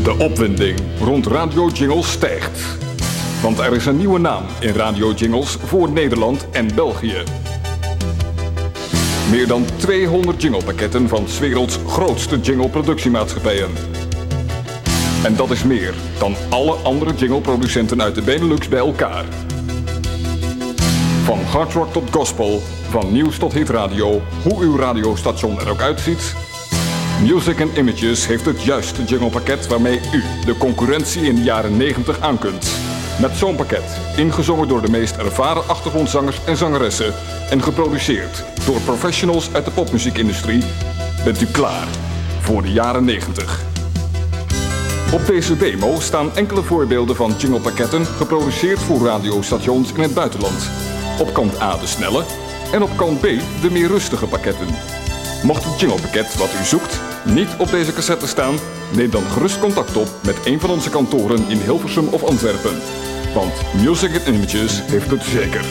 De opwinding rond radio-jingles stijgt. Want er is een nieuwe naam in radio-jingles voor Nederland en België. Meer dan 200 jinglepakketten van 's werelds grootste jingleproductiemaatschappijen. En dat is meer dan alle andere jingleproducenten uit de Benelux bij elkaar. Van hardrock tot gospel, van nieuws tot hitradio, hoe uw radiostation er ook uitziet. Music and Images heeft het juiste jinglepakket waarmee u de concurrentie in de jaren 90 aan kunt. Met zo'n pakket, ingezongen door de meest ervaren achtergrondzangers en zangeressen en geproduceerd door professionals uit de popmuziekindustrie, bent u klaar voor de jaren 90. Op deze demo staan enkele voorbeelden van jinglepakketten geproduceerd voor radiostations in het buitenland. Op kant A de snelle en op kant B de meer rustige pakketten. Mocht het jinglepakket wat u zoekt niet op deze cassette staan, neem dan gerust contact op met een van onze kantoren in Hilversum of Antwerpen. Want Music and Images heeft het zeker.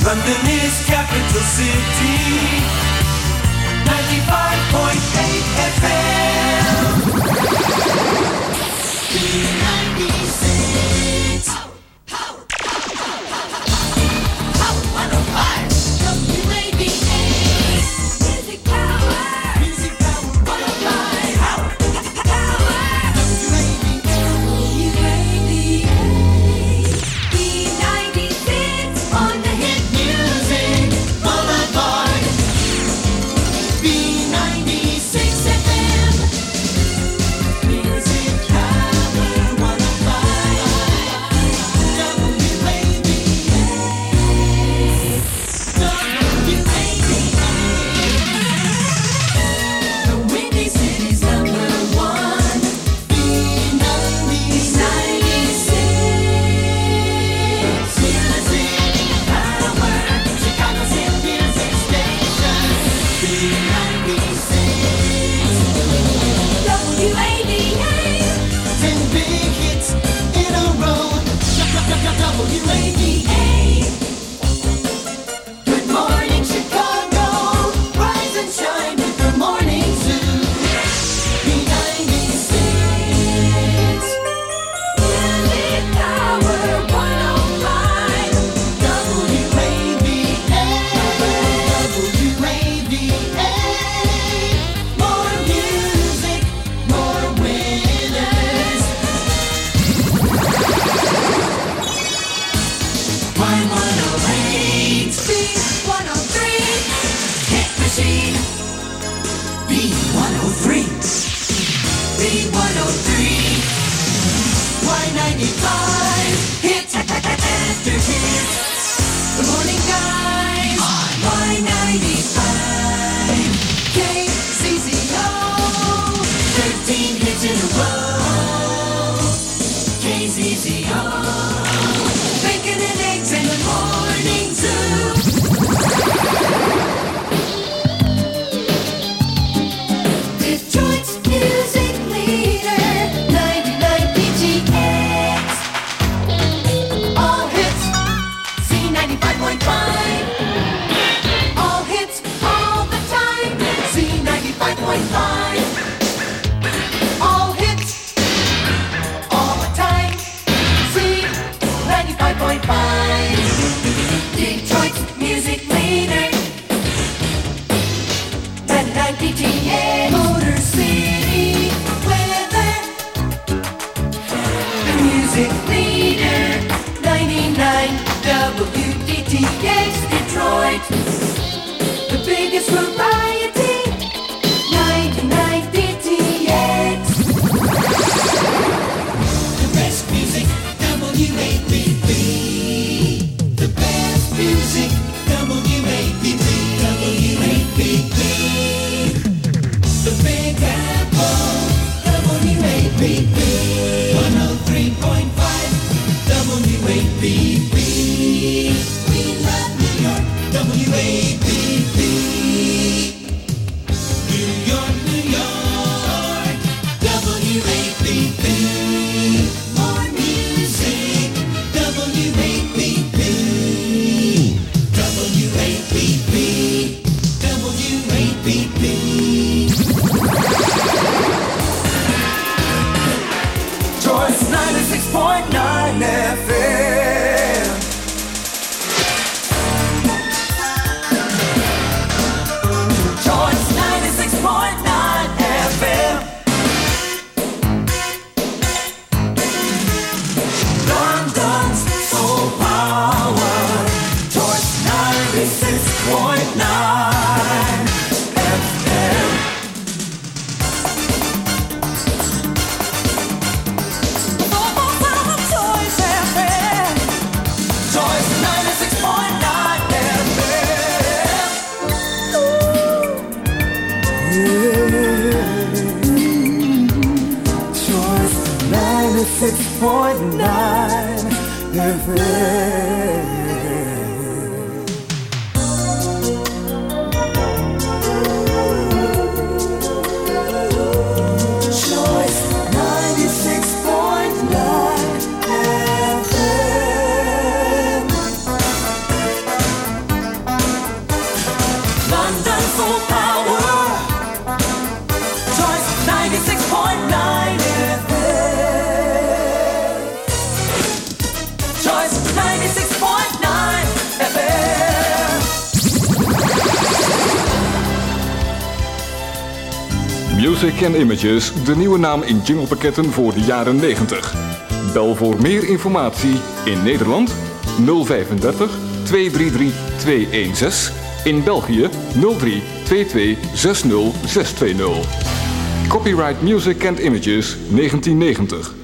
London is capital city. 95.8 FM. B96. Power 105. WABA. Music power. Music power 105. Power. WABA. B96 on the hit music boulevard. B96 FM. Music power 105. WABA. The Windy City's number one. B96. Music power. Chicago's hit music station. B96. WABA. 10 big hits in a row. WABA. Good morning, Chicago. Rise and shine with the morning zoo. B96. Music power 105. WABA. WABA. More music, more winners. Y108. B103. Hit machine. B103. B103. Y95. Hit after hit. The morning guys. Y95. KCZO. 13 hits in a row. KCZO. Bacon and eggs in the morning zoo. Detroit's music leader, 99 BGX. All hits, C95.5. All hits, all the time, C95.5. All hits, all the time, C95.5. Detroit's music leader, 99 PTA. Motor City weather, the music leader, 99 WDTX. Detroit, the biggest variety, 99 DTX. The best music, WABB. The best music, WABB. WABB. The Big Apple, WABB. 103.5, WABB. We love New York, WABB. New York, New York, WABB. More music, WABB. WABB. WABB. Choice 96.9 FM. Choice 96.9 FM. London's soul power. Choice 96.9 FM. Choice 96.9 FM. Choice 96.9 FM. Choice 96.9 FM. soul power. Choice 96.9 FM. Choice 96.9 FM. Music and Images, de nieuwe naam in jinglepakketten voor de jaren 90. Bel voor meer informatie in Nederland 035 233 216. In België 03 22 60 620. Copyright Music and Images 1990.